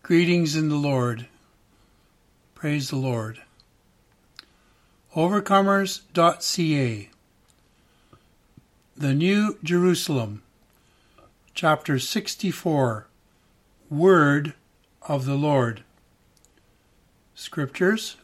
Greetings in the Lord. Praise the Lord. Overcomers.ca. The New Jerusalem, Chapter 64, Word of the Lord. Scriptures.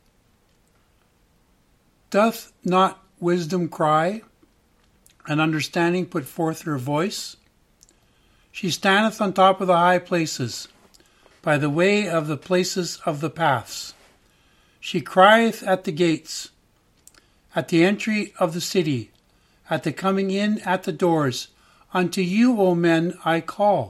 Doth not wisdom cry, and understanding put forth her voice? She standeth on top of the high places, by the way of the places of the paths. She crieth at the gates, at the entry of the city, at the coming in at the doors. Unto you, O men, I call.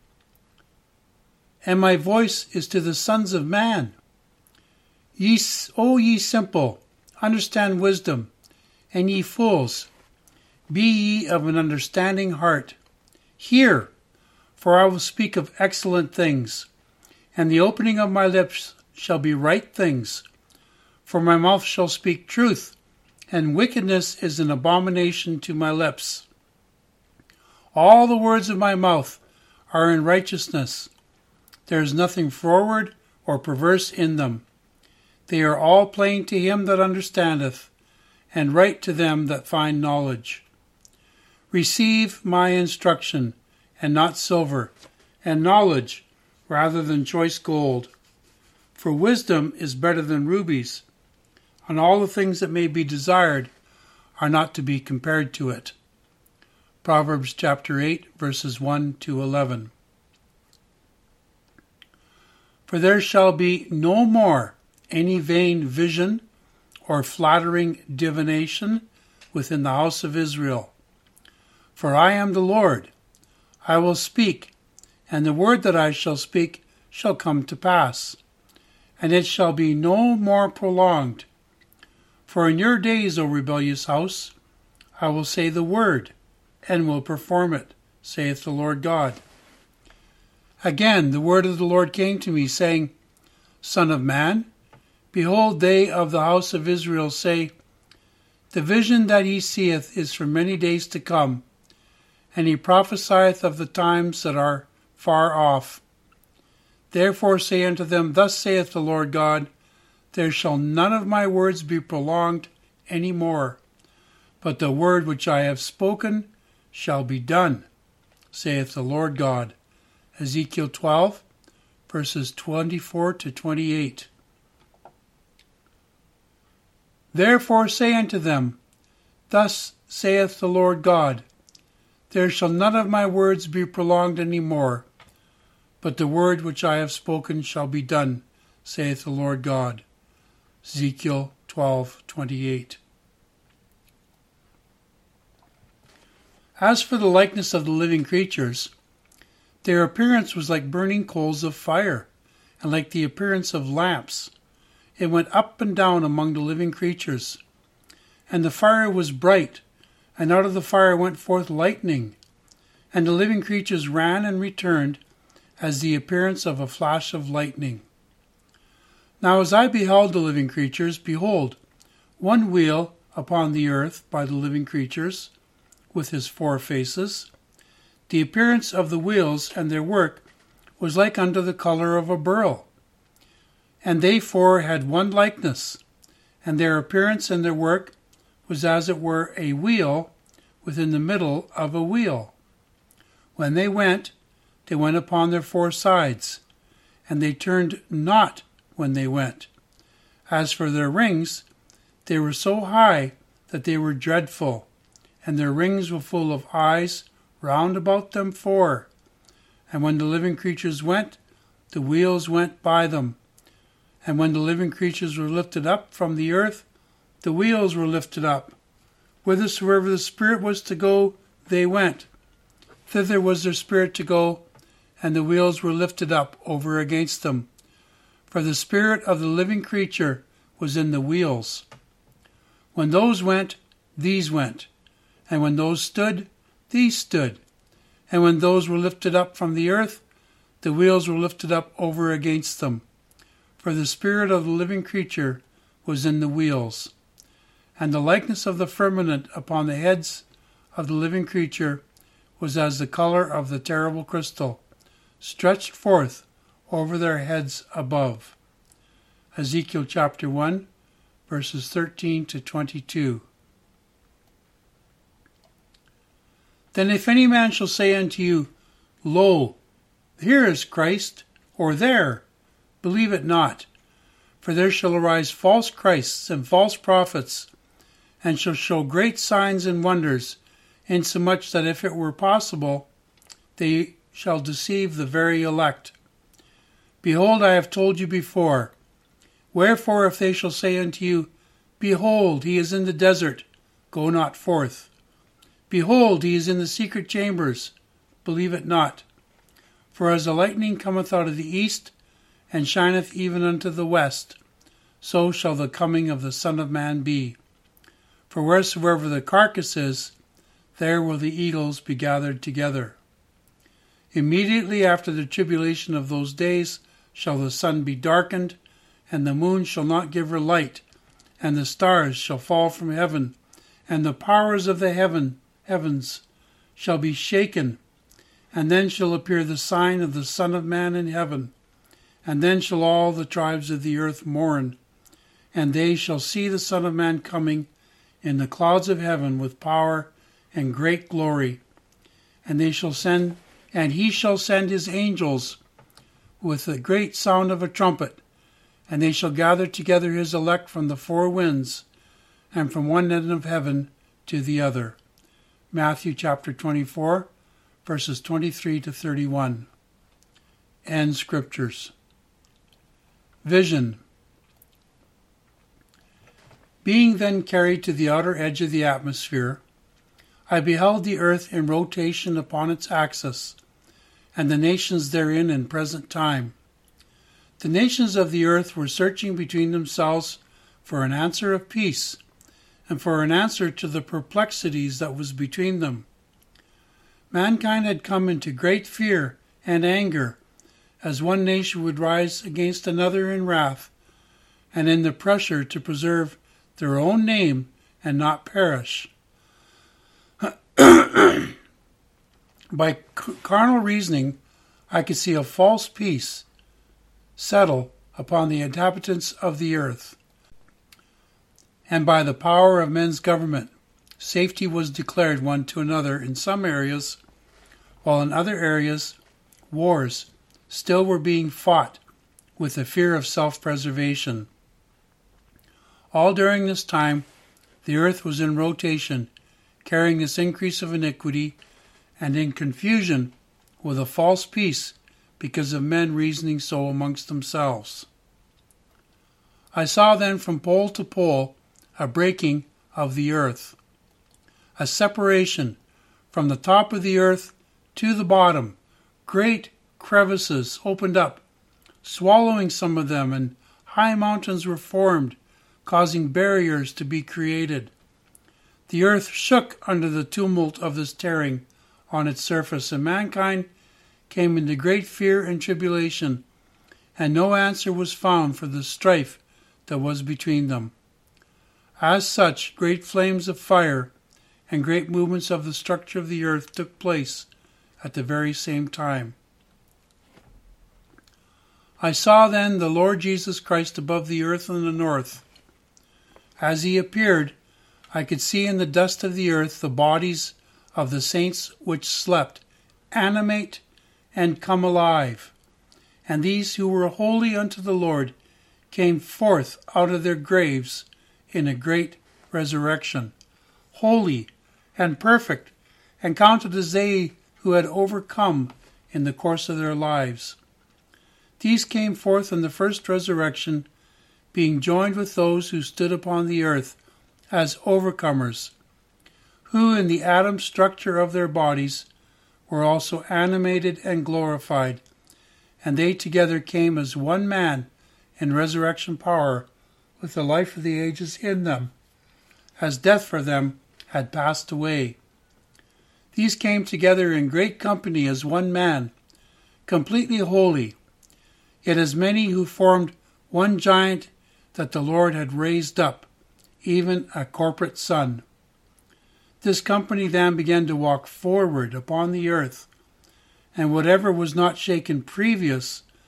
And my voice is to the sons of man. Ye simple, understand wisdom, and ye fools, be ye of an understanding heart. Hear, for I will speak of excellent things, and the opening of my lips shall be right things. For my mouth shall speak truth, and wickedness is an abomination to my lips. All the words of my mouth are in righteousness. There is nothing froward or perverse in them. They are all plain to him that understandeth, and right to them that find knowledge. Receive my instruction, and not silver, and knowledge rather than choice gold. For wisdom is better than rubies, and all the things that may be desired are not to be compared to it. Proverbs chapter 8, verses 1 to 11. For there shall be no more any vain vision or flattering divination within the house of Israel. For I am the Lord, I will speak, and the word that I shall speak shall come to pass, and it shall be no more prolonged. For in your days, O rebellious house, I will say the word, and will perform it, saith the Lord God. Again the word of the Lord came to me, saying, Son of man, behold, they of the house of Israel say, The vision that he seeth is for many days to come, and he prophesieth of the times that are far off. Therefore say unto them, Thus saith the Lord God, There shall none of my words be prolonged any more, but the word which I have spoken shall be done, saith the Lord God. Ezekiel 12, verses 24 to 28. Therefore say unto them, Thus saith the Lord God, There shall none of my words be prolonged any more, but the word which I have spoken shall be done, saith the Lord God. Ezekiel 12:28. As for the likeness of the living creatures, their appearance was like burning coals of fire, and like the appearance of lamps. It went up and down among the living creatures. And the fire was bright, and out of the fire went forth lightning. And the living creatures ran and returned, as the appearance of a flash of lightning. Now as I beheld the living creatures, behold, one wheel upon the earth by the living creatures, with his 4 faces. The appearance of the wheels and their work was like unto the colour of a beryl. And they 4 had one likeness, and their appearance and their work was as it were a wheel within the middle of a wheel. When they went upon their 4 sides, and they turned not when they went. As for their rings, they were so high that they were dreadful, and their rings were full of eyes round about them 4. And when the living creatures went, the wheels went by them. And when the living creatures were lifted up from the earth, the wheels were lifted up. Whithersoever the Spirit was to go, they went. Thither was their spirit to go, and the wheels were lifted up over against them. For the spirit of the living creature was in the wheels. When those went, these went. And when those stood, these stood. And when those were lifted up from the earth, the wheels were lifted up over against them. For the spirit of the living creature was in the wheels. And the likeness of the firmament upon the heads of the living creature was as the color of the terrible crystal, stretched forth over their heads above. Ezekiel chapter 1, verses 13 to 22. Then if any man shall say unto you, Lo, here is Christ, or there, believe it not. For there shall arise false Christs and false prophets, and shall show great signs and wonders, insomuch that if it were possible, they shall deceive the very elect. Behold, I have told you before. Wherefore, if they shall say unto you, Behold, he is in the desert, go not forth. Behold, he is in the secret chambers, believe it not. For as the lightning cometh out of the east, and shineth even unto the west, so shall the coming of the Son of Man be. For wheresoever the carcass is, there will the eagles be gathered together. Immediately after the tribulation of those days shall the sun be darkened, and the moon shall not give her light, and the stars shall fall from heaven, and the powers of the heavens shall be shaken. And then shall appear the sign of the Son of Man in heaven. And then shall all the tribes of the earth mourn, and they shall see the Son of Man coming in the clouds of heaven with power and great glory. And he shall send his angels with a great sound of a trumpet, and they shall gather together his elect from the four winds, and from one end of heaven to the other. Matthew chapter 24, verses 23 to 31. End Scriptures. Vision. Being then carried to the outer edge of the atmosphere, I beheld the earth in rotation upon its axis, and the nations therein in present time. The nations of the earth were searching between themselves for an answer of peace, and for an answer to the perplexities that was between them. Mankind had come into great fear and anger, as one nation would rise against another in wrath, and in the pressure to preserve their own name and not perish. By carnal reasoning, I could see a false peace settle upon the inhabitants of the earth. And by the power of men's government, safety was declared one to another in some areas, while in other areas, wars still were being fought with the fear of self-preservation. All during this time, the earth was in rotation, carrying this increase of iniquity, and in confusion with a false peace because of men reasoning so amongst themselves. I saw then from pole to pole a breaking of the earth, a separation from the top of the earth to the bottom. Great crevices opened up, swallowing some of them, and high mountains were formed, causing barriers to be created. The earth shook under the tumult of this tearing on its surface, and mankind came into great fear and tribulation, and no answer was found for the strife that was between them. As such, great flames of fire and great movements of the structure of the earth took place at the very same time. I saw then the Lord Jesus Christ above the earth in the north. As he appeared, I could see in the dust of the earth the bodies of the saints which slept, animate and come alive. And these who were holy unto the Lord came forth out of their graves in a great resurrection, holy and perfect, and counted as they who had overcome in the course of their lives. These came forth in the first resurrection, being joined with those who stood upon the earth as overcomers, who in the atom structure of their bodies were also animated and glorified, and they together came as one man in resurrection power, with the life of the ages in them, as death for them had passed away. These came together in great company as one man, completely holy, yet as many who formed one giant that the Lord had raised up, even a corporate son. This company then began to walk forward upon the earth, and whatever was not shaken previous,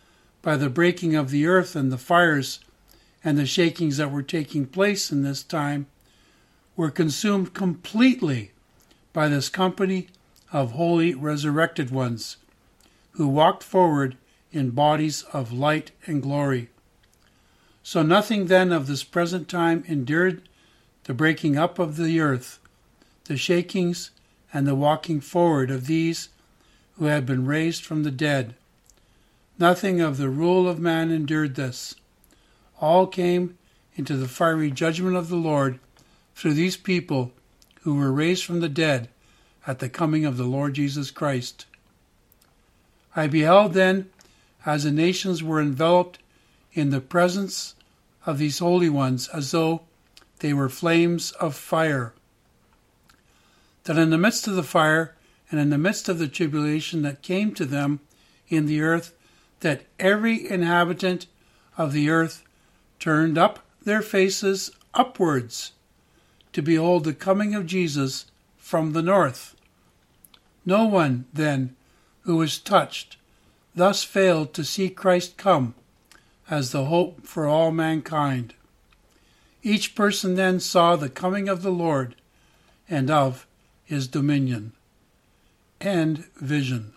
by the breaking of the earth and the fires and the shakings that were taking place in this time, were consumed completely by this company of holy resurrected ones, who walked forward in bodies of light and glory. So nothing then of this present time endured the breaking up of the earth, the shakings, and the walking forward of these who had been raised from the dead. Nothing of the rule of man endured this. All came into the fiery judgment of the Lord through these people who were raised from the dead at the coming of the Lord Jesus Christ. I beheld then, as the nations were enveloped in the presence of these holy ones, as though they were flames of fire, that in the midst of the fire and in the midst of the tribulation that came to them in the earth, that every inhabitant of the earth turned up their faces upwards to behold the coming of Jesus from the north. No one, then, who was touched thus failed to see Christ come as the hope for all mankind. Each person then saw the coming of the Lord and of his dominion. End vision.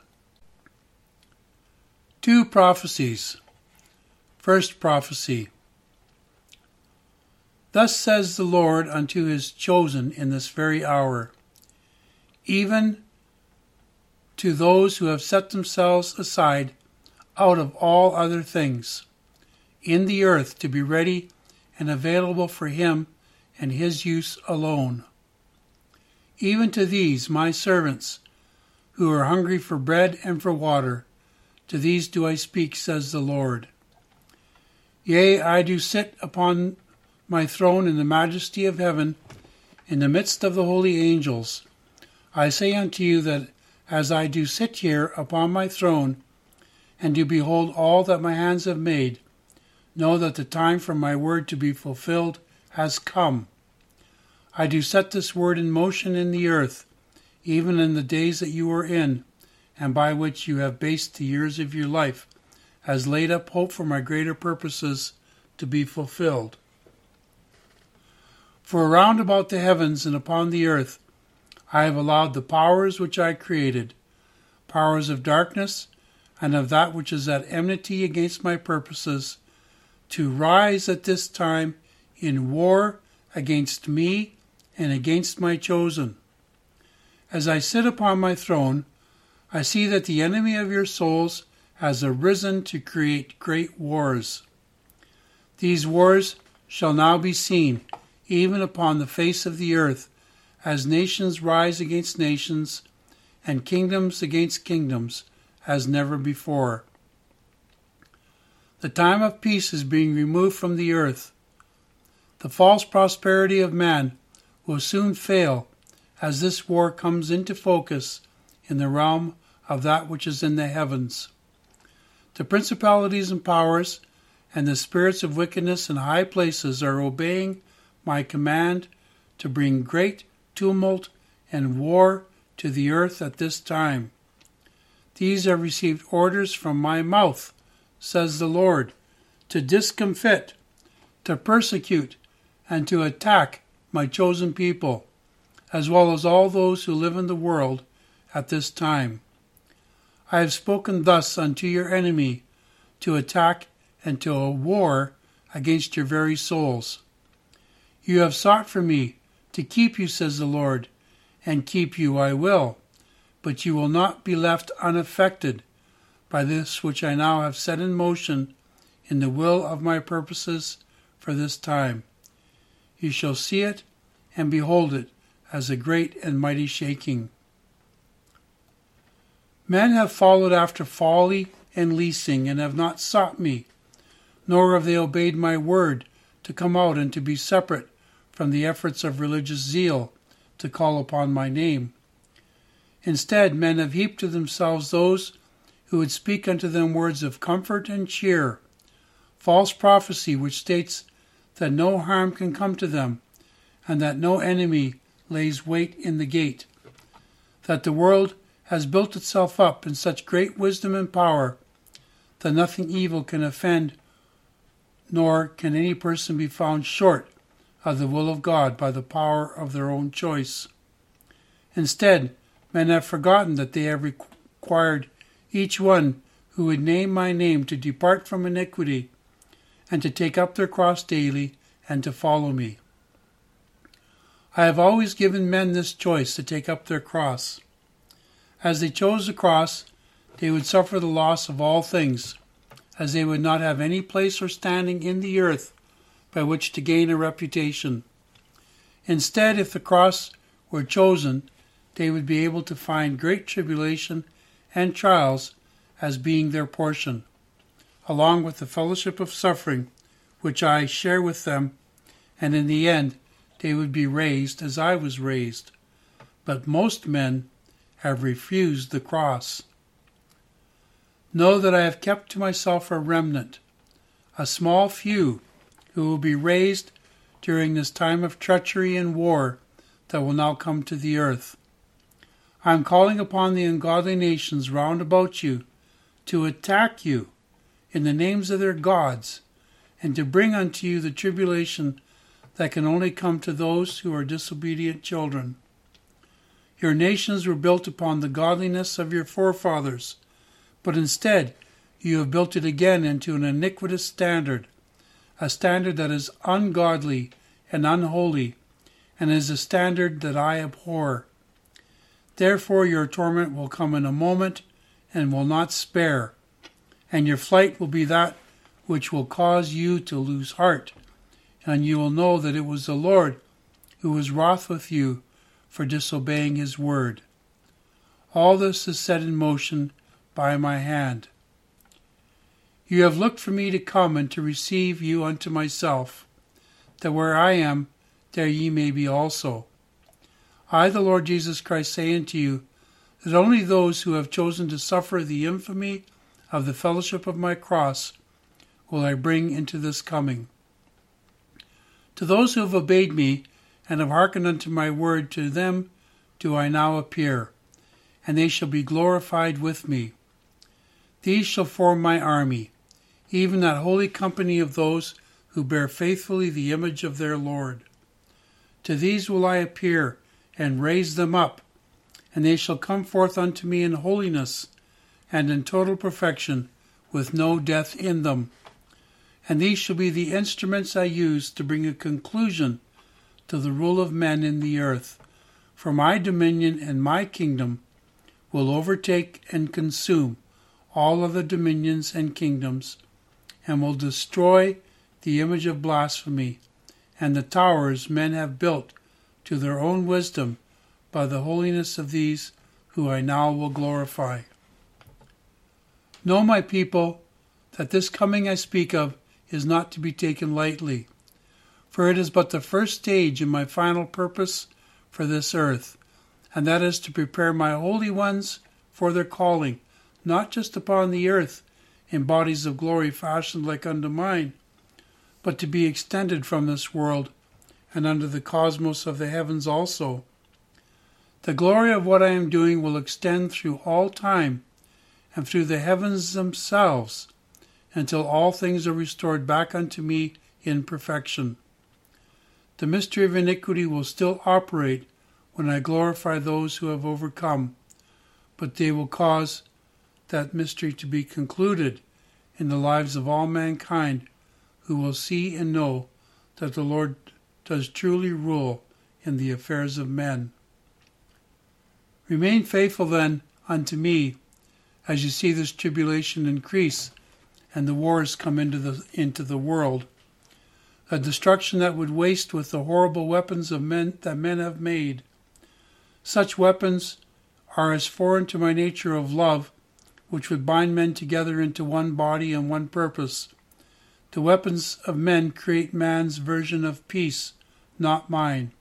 2 prophecies. First prophecy. Thus says the Lord unto his chosen in this very hour, even to those who have set themselves aside out of all other things in the earth to be ready and available for him and his use alone. Even to these my servants, who are hungry for bread and for water, to these do I speak, says the Lord. Yea, I do sit upon my throne in the majesty of heaven, in the midst of the holy angels. I say unto you that as I do sit here upon my throne, and do behold all that my hands have made, know that the time for my word to be fulfilled has come. I do set this word in motion in the earth, even in the days that you are in, and by which you have based the years of your life, as laid up hope for my greater purposes to be fulfilled. For around about the heavens and upon the earth I have allowed the powers which I created, powers of darkness and of that which is at enmity against my purposes, to rise at this time in war against me and against my chosen. As I sit upon my throne, I see that the enemy of your souls has arisen to create great wars. These wars shall now be seen, even upon the face of the earth, as nations rise against nations, and kingdoms against kingdoms, as never before. The time of peace is being removed from the earth. The false prosperity of man will soon fail as this war comes into focus in the realm of that which is in the heavens. The principalities and powers and the spirits of wickedness in high places are obeying my command to bring great tumult and war to the earth at this time. These have received orders from my mouth, says the Lord, to discomfit, to persecute, and to attack my chosen people, as well as all those who live in the world at this time. I have spoken thus unto your enemy, to attack and to a war against your very souls. You have sought for me, to keep you, says the Lord, and keep you I will, but you will not be left unaffected by this which I now have set in motion in the will of my purposes for this time. You shall see it and behold it as a great and mighty shaking. Men have followed after folly and leasing, and have not sought me, nor have they obeyed my word to come out and to be separate from the efforts of religious zeal to call upon my name. Instead, men have heaped to themselves those who would speak unto them words of comfort and cheer, false prophecy which states that no harm can come to them, and that no enemy lays wait in the gate, that the world has built itself up in such great wisdom and power that nothing evil can offend, nor can any person be found short of the will of God by the power of their own choice. Instead, men have forgotten that they have required each one who would name my name to depart from iniquity and to take up their cross daily and to follow me. I have always given men this choice to take up their cross. As they chose the cross, they would suffer the loss of all things, as they would not have any place or standing in the earth by which to gain a reputation. Instead, if the cross were chosen, they would be able to find great tribulation and trials as being their portion, along with the fellowship of suffering which I share with them, and in the end they would be raised as I was raised. But most men have refused the cross. Know that I have kept to myself a remnant, a small few, who will be raised during this time of treachery and war that will now come to the earth. I am calling upon the ungodly nations round about you to attack you in the names of their gods, and to bring unto you the tribulation that can only come to those who are disobedient children. Your nations were built upon the godliness of your forefathers, but instead you have built it again into an iniquitous standard, a standard that is ungodly and unholy, and is a standard that I abhor. Therefore your torment will come in a moment and will not spare, and your flight will be that which will cause you to lose heart, and you will know that it was the Lord who was wroth with you for disobeying his word. All this is set in motion by my hand. You have looked for me to come and to receive you unto myself, that where I am, there ye may be also. I, the Lord Jesus Christ, say unto you, that only those who have chosen to suffer the infamy of the fellowship of my cross will I bring into this coming. To those who have obeyed me and have hearkened unto my word, to them do I now appear, and they shall be glorified with me. These shall form my army, even that holy company of those who bear faithfully the image of their Lord. To these will I appear and raise them up, and they shall come forth unto me in holiness and in total perfection, with no death in them. And these shall be the instruments I use to bring a conclusion to the rule of men in the earth. For my dominion and my kingdom will overtake and consume all other dominions and kingdoms, and will destroy the image of blasphemy and the towers men have built to their own wisdom by the holiness of these who I now will glorify. Know, my people, that this coming I speak of is not to be taken lightly, for it is but the first stage in my final purpose for this earth, and that is to prepare my holy ones for their calling, not just upon the earth in bodies of glory fashioned like unto mine, but to be extended from this world and unto the cosmos of the heavens also. The glory of what I am doing will extend through all time and through the heavens themselves, until all things are restored back unto me in perfection. The mystery of iniquity will still operate when I glorify those who have overcome, but they will cause that mystery to be concluded in the lives of all mankind, who will see and know that the Lord does truly rule in the affairs of men. Remain faithful then unto me, as you see this tribulation increase and the wars come into the world, a destruction that would waste with the horrible weapons of men that men have made. Such weapons are as foreign to my nature of love, which would bind men together into one body and one purpose. The weapons of men create man's version of peace, not mine.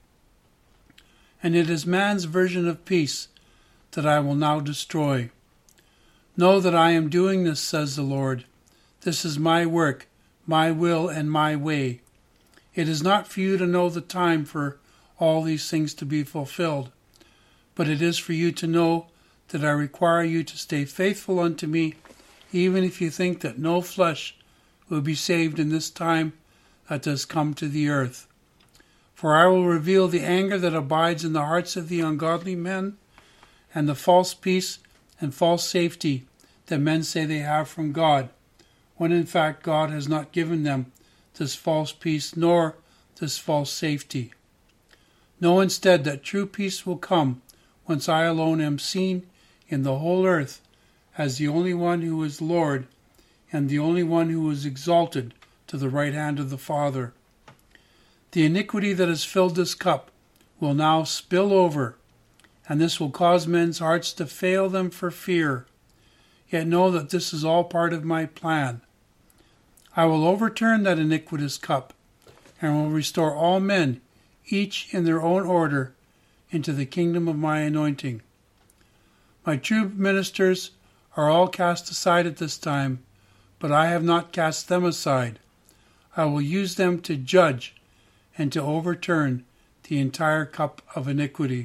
And it is man's version of peace that I will now destroy. Know that I am doing this, says the Lord. This is my work, my will, and my way. It is not for you to know the time for all these things to be fulfilled, but it is for you to know that I require you to stay faithful unto me even if you think that no flesh will be saved in this time that does come to the earth. For I will reveal the anger that abides in the hearts of the ungodly men, and the false peace and false safety that men say they have from God, when in fact God has not given them this false peace nor this false safety. Know instead that true peace will come once I alone am seen in the whole earth as the only one who is Lord and the only one who is exalted to the right hand of the Father. The iniquity that has filled this cup will now spill over, and this will cause men's hearts to fail them for fear. Yet know that this is all part of my plan. I will overturn that iniquitous cup, and will restore all men, each in their own order, into the kingdom of my anointing. My true ministers are all cast aside at this time, but I have not cast them aside. I will use them to judge and to overturn the entire cup of iniquity.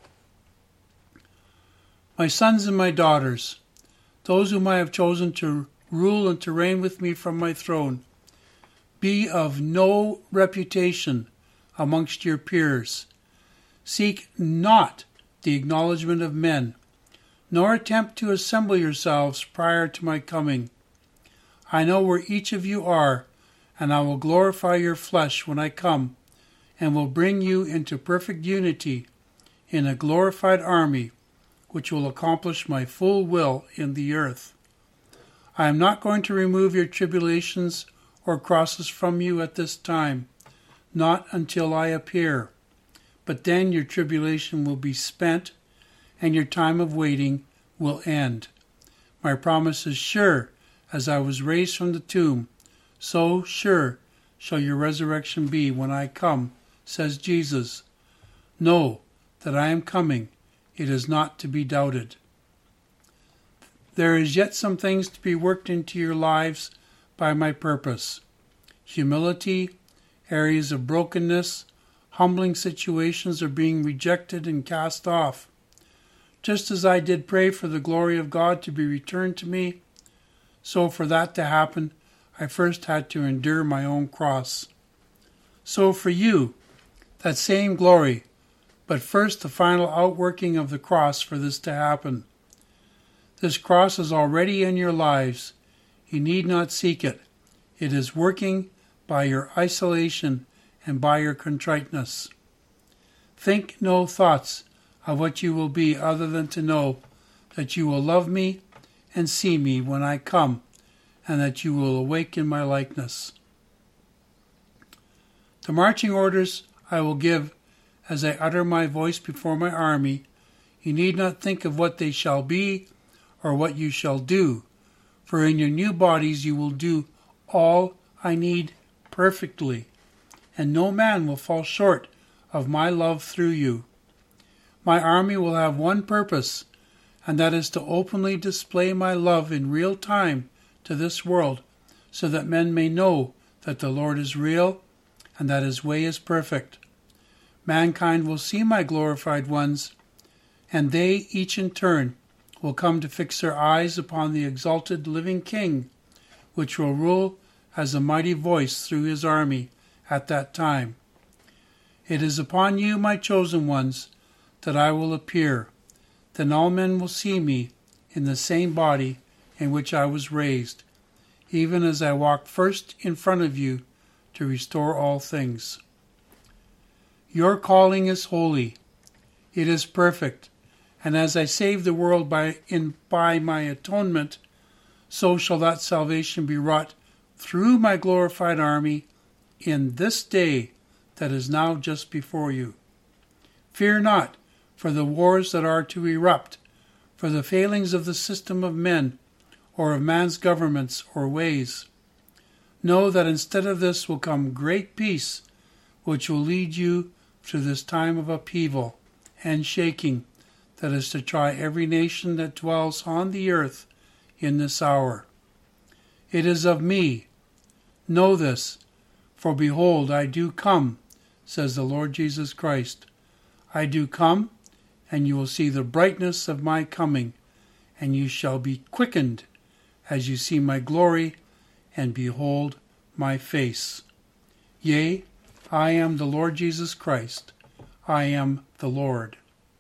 My sons and my daughters, those whom I have chosen to rule and to reign with me from my throne, be of no reputation amongst your peers. Seek not the acknowledgement of men, nor attempt to assemble yourselves prior to my coming. I know where each of you are, and I will glorify your flesh when I come, and will bring you into perfect unity in a glorified army, which will accomplish my full will in the earth. I am not going to remove your tribulations or crosses from you at this time, not until I appear. But then your tribulation will be spent, and your time of waiting will end. My promise is sure, as I was raised from the tomb, so sure shall your resurrection be when I come, says Jesus. Know that I am coming. It is not to be doubted. There is yet some things to be worked into your lives by my purpose. Humility, areas of brokenness, humbling situations are being rejected and cast off. Just as I did pray for the glory of God to be returned to me, so for that to happen, I first had to endure my own cross. So for you, that same glory, but first the final outworking of the cross for this to happen. This cross is already in your lives. You need not seek it. It is working by your isolation and by your contriteness. Think no thoughts of what you will be other than to know that you will love me and see me when I come, and that you will awake in my likeness. The marching orders I will give as I utter my voice before my army. You need not think of what they shall be or what you shall do, for in your new bodies you will do all I need perfectly, and no man will fall short of my love through you. My army will have one purpose, and that is to openly display my love in real time to this world, so that men may know that the Lord is real and that his way is perfect. Mankind will see my glorified ones, and they, each in turn, will come to fix their eyes upon the exalted living King, which will rule as a mighty voice through his army at that time. It is upon you, my chosen ones, that I will appear. Then all men will see me in the same body in which I was raised, even as I walk first in front of you to restore all things. Your calling is holy. It is perfect. And as I save the world by my atonement, so shall that salvation be wrought through my glorified army in this day that is now just before you. Fear not for the wars that are to erupt, for the failings of the system of men, or of man's governments or ways. Know that instead of this will come great peace, which will lead you through this time of upheaval and shaking that is to try every nation that dwells on the earth in this hour. It is of me. Know this, for behold, I do come, says the Lord Jesus Christ. I do come, and you will see the brightness of my coming, and you shall be quickened, as you see my glory and behold my face. Yea, I am the Lord Jesus Christ. I am the Lord.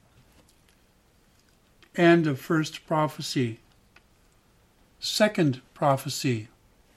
End of first prophecy. Second prophecy.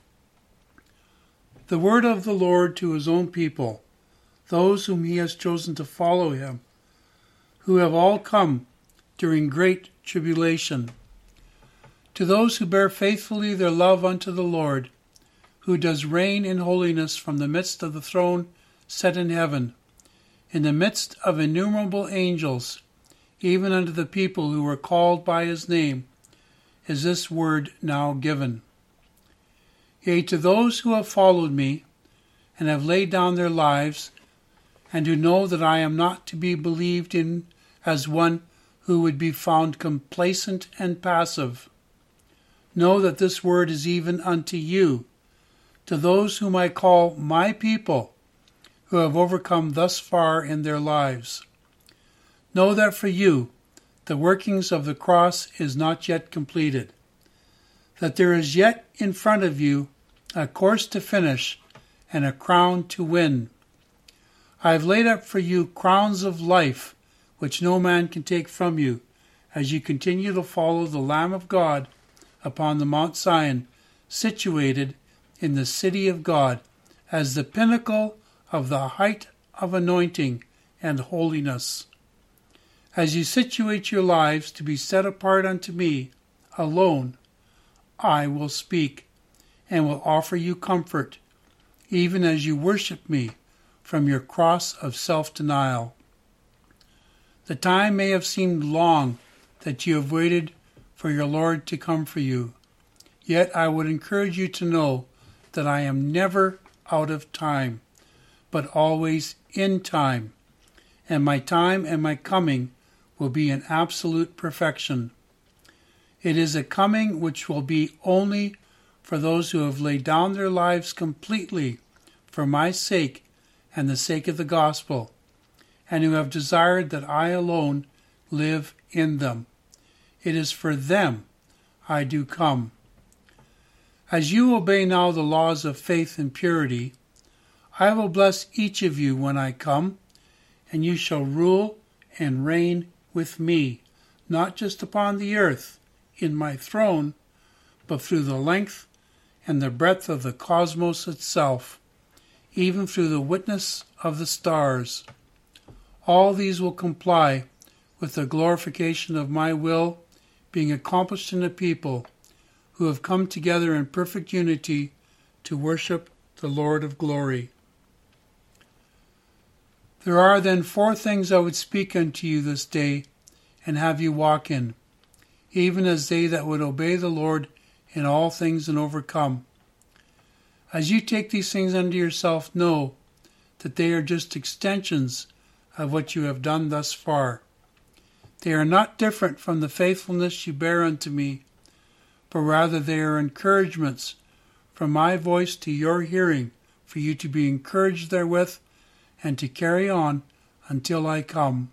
The word of the Lord to his own people, those whom he has chosen to follow him, who have all come during great tribulation. To those who bear faithfully their love unto the Lord, who does reign in holiness from the midst of the throne set in heaven, in the midst of innumerable angels, even unto the people who were called by his name, is this word now given. Yea, to those who have followed me, and have laid down their lives, and who know that I am not to be believed in as one who would be found complacent and passive. Know that this word is even unto you, to those whom I call my people, who have overcome thus far in their lives. Know that for you the workings of the cross is not yet completed, that there is yet in front of you a course to finish and a crown to win. I have laid up for you crowns of life, which no man can take from you, as you continue to follow the Lamb of God upon the Mount Zion, situated in the city of God, as the pinnacle of the height of anointing and holiness. As you situate your lives to be set apart unto me alone, I will speak and will offer you comfort, even as you worship me from your cross of self-denial. The time may have seemed long that you have waited for your Lord to come for you, yet I would encourage you to know that I am never out of time, but always in time, and my time and my coming will be in absolute perfection. It is a coming which will be only for those who have laid down their lives completely for my sake and the sake of the gospel, and who have desired that I alone live in them. It is for them I do come. As you obey now the laws of faith and purity, I will bless each of you when I come, and you shall rule and reign with me, not just upon the earth, in my throne, but through the length and the breadth of the cosmos itself, even through the witness of the stars. All these will comply with the glorification of my will being accomplished in a people who have come together in perfect unity to worship the Lord of glory. There are then 4 things I would speak unto you this day, and have you walk in, even as they that would obey the Lord in all things and overcome. As you take these things unto yourself, know that they are just extensions of what you have done thus far. They are not different from the faithfulness you bear unto me, but rather they are encouragements from my voice to your hearing, for you to be encouraged therewith and to carry on until I come.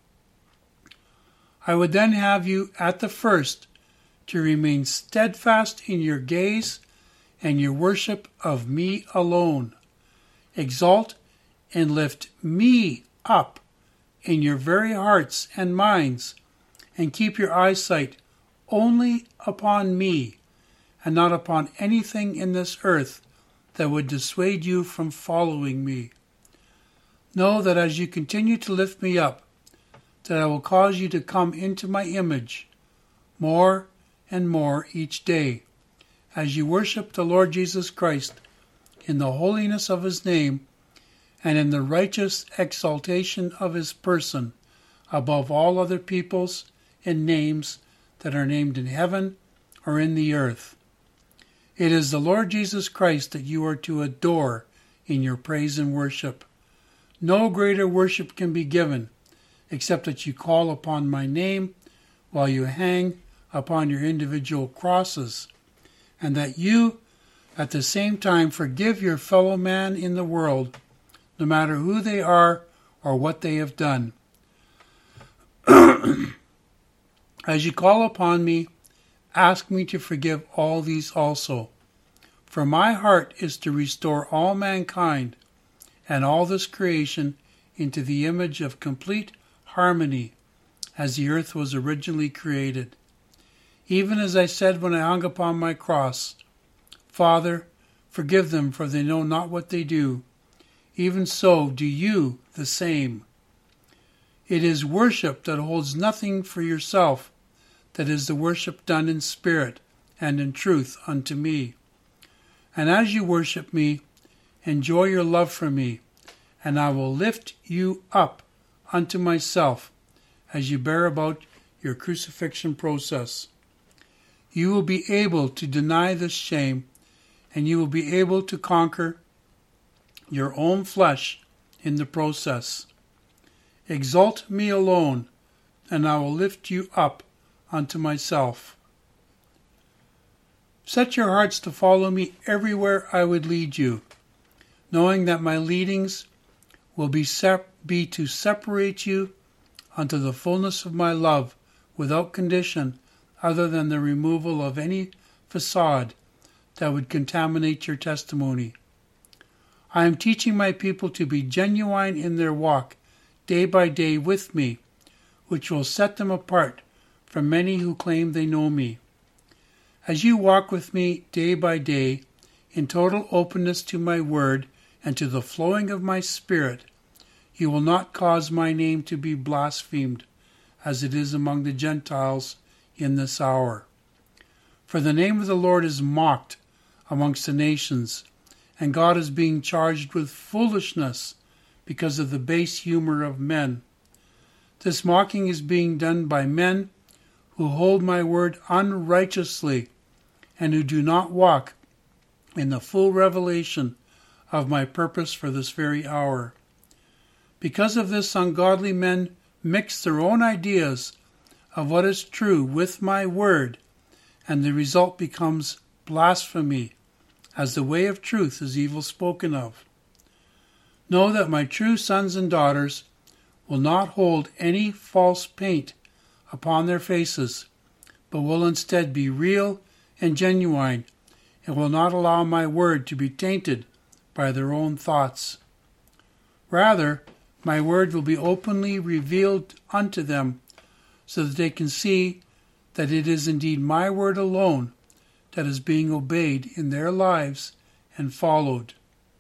I would then have you at the first to remain steadfast in your gaze and your worship of me alone. Exalt and lift me up in your very hearts and minds, and keep your eyesight only upon me, and not upon anything in this earth that would dissuade you from following me. Know that as you continue to lift me up, that I will cause you to come into my image more and more each day, as you worship the Lord Jesus Christ in the holiness of his name and in the righteous exaltation of his person above all other peoples and names that are named in heaven or in the earth. It is the Lord Jesus Christ that you are to adore in your praise and worship. No greater worship can be given except that you call upon my name while you hang upon your individual crosses, and that you at the same time forgive your fellow man in the world, no matter who they are or what they have done. As you call upon me, ask me to forgive all these also. For my heart is to restore all mankind and all this creation into the image of complete harmony as the earth was originally created. Even as I said when I hung upon my cross, Father, forgive them, for they know not what they do. Even so do you the same. It is worship that holds nothing for yourself, that is the worship done in spirit and in truth unto me. And as you worship me, enjoy your love for me, and I will lift you up unto myself as you bear about your crucifixion process. You will be able to deny this shame, and you will be able to conquer your own flesh in the process. Exalt me alone, and I will lift you up unto myself. Set your hearts to follow me everywhere I would lead you, knowing that my leadings will be to separate you unto the fullness of my love without condition other than the removal of any facade that would contaminate your testimony. I am teaching my people to be genuine in their walk day by day with me, which will set them apart from many who claim they know me. As you walk with me day by day in total openness to my word and to the flowing of my spirit, you will not cause my name to be blasphemed, as it is among the Gentiles in this hour. For the name of the Lord is mocked amongst the nations, and God is being charged with foolishness because of the base humor of men. This mocking is being done by men who hold my word unrighteously and who do not walk in the full revelation of my purpose for this very hour. Because of this, ungodly men mix their own ideas of what is true with my word, and the result becomes blasphemy, as the way of truth is evil spoken of. Know that my true sons and daughters will not hold any false paint upon their faces, but will instead be real and genuine, and will not allow my word to be tainted by their own thoughts. Rather, my word will be openly revealed unto them, so that they can see that it is indeed my word alone that is being obeyed in their lives and followed.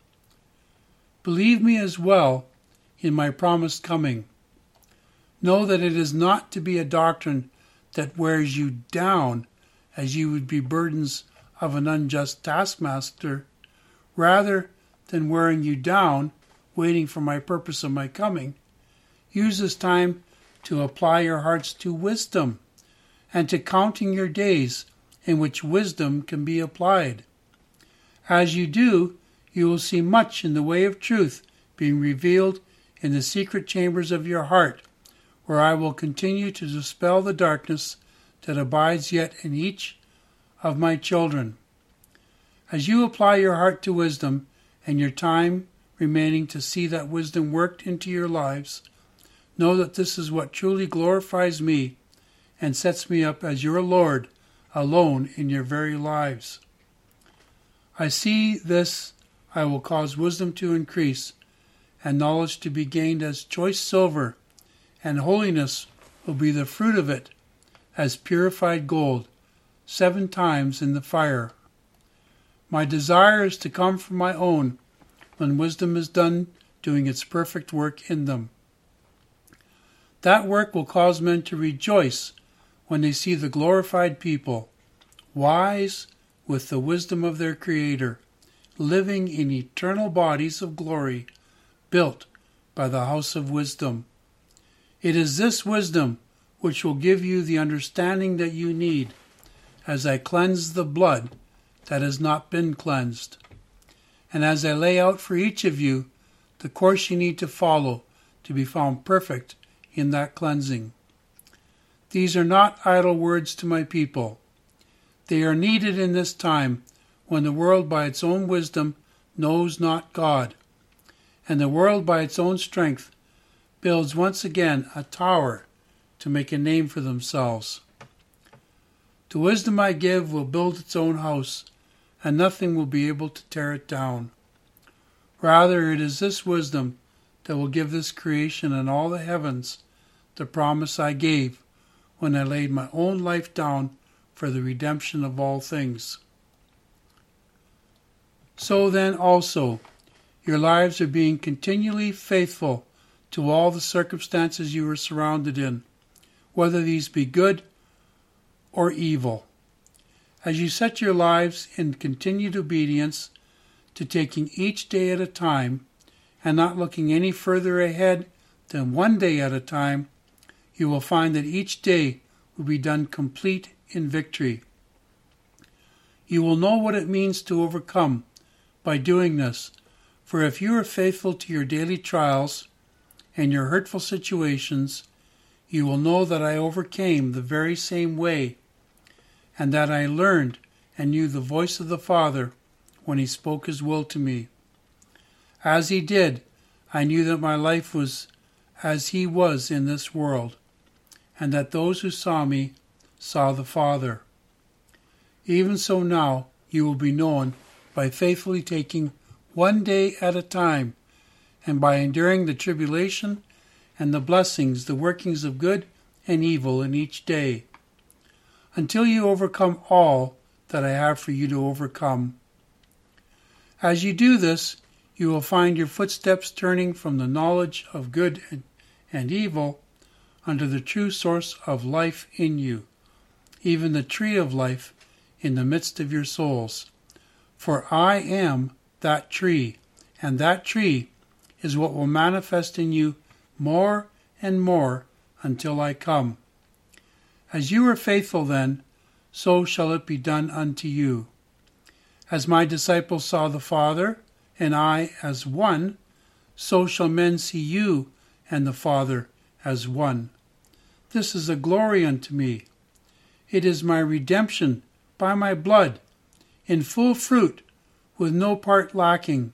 Believe me as well in my promised coming. Know that it is not to be a doctrine that wears you down as you would be burdens of an unjust taskmaster, rather than wearing you down, waiting for my purpose of my coming. Use this time to apply your hearts to wisdom and to counting your days in which wisdom can be applied. As you do, you will see much in the way of truth being revealed in the secret chambers of your heart, where I will continue to dispel the darkness that abides yet in each of my children. As you apply your heart to wisdom and your time remaining to see that wisdom worked into your lives, know that this is what truly glorifies me and sets me up as your Lord alone in your very lives. I see this, I will cause wisdom to increase and knowledge to be gained as choice silver, and holiness will be the fruit of it as purified gold, 7 times in the fire. My desire is to come from my own when wisdom is done doing its perfect work in them. That work will cause men to rejoice when they see the glorified people, wise with the wisdom of their Creator, living in eternal bodies of glory, built by the house of wisdom. It is this wisdom which will give you the understanding that you need as I cleanse the blood that has not been cleansed, and as I lay out for each of you the course you need to follow to be found perfect in that cleansing. These are not idle words to my people. They are needed in this time when the world by its own wisdom knows not God, and the world by its own strength builds once again a tower to make a name for themselves. The wisdom I give will build its own house, and nothing will be able to tear it down. Rather, it is this wisdom that will give this creation and all the heavens the promise I gave when I laid my own life down for the redemption of all things. So then also, your lives are being continually faithful to all the circumstances you are surrounded in, whether these be good or evil. As you set your lives in continued obedience to taking each day at a time and not looking any further ahead than one day at a time, you will find that each day will be done complete in victory. You will know what it means to overcome by doing this, for if you are faithful to your daily trials and your hurtful situations, you will know that I overcame the very same way, and that I learned and knew the voice of the Father when he spoke his will to me. As he did, I knew that my life was as he was in this world, and that those who saw me saw the Father. Even so now you will be known by faithfully taking one day at a time, and by enduring the tribulation and the blessings, the workings of good and evil in each day, until you overcome all that I have for you to overcome. As you do this, you will find your footsteps turning from the knowledge of good and evil unto the true source of life in you, even the tree of life in the midst of your souls. For I am that tree, and that tree is what will manifest in you more and more until I come. As you are faithful then, so shall it be done unto you. As my disciples saw the Father, and I as one, so shall men see you and the Father as one. This is a glory unto me. It is my redemption by my blood, in full fruit, with no part lacking.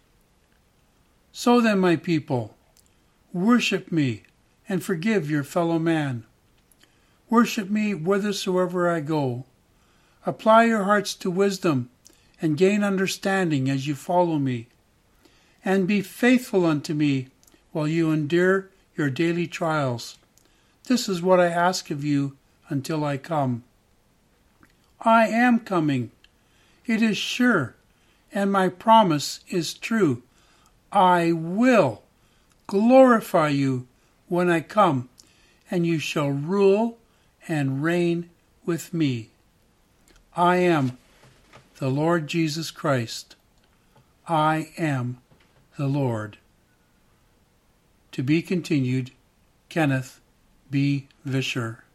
So then, my people, worship me and forgive your fellow man. Worship me whithersoever I go. Apply your hearts to wisdom and gain understanding as you follow me. And be faithful unto me while you endure your daily trials. This is what I ask of you until I come. I am coming. It is sure, and my promise is true. I will glorify you when I come, and you shall rule and reign with me. I am the Lord Jesus Christ. I am the Lord. To be continued, Kenneth B. Vischer.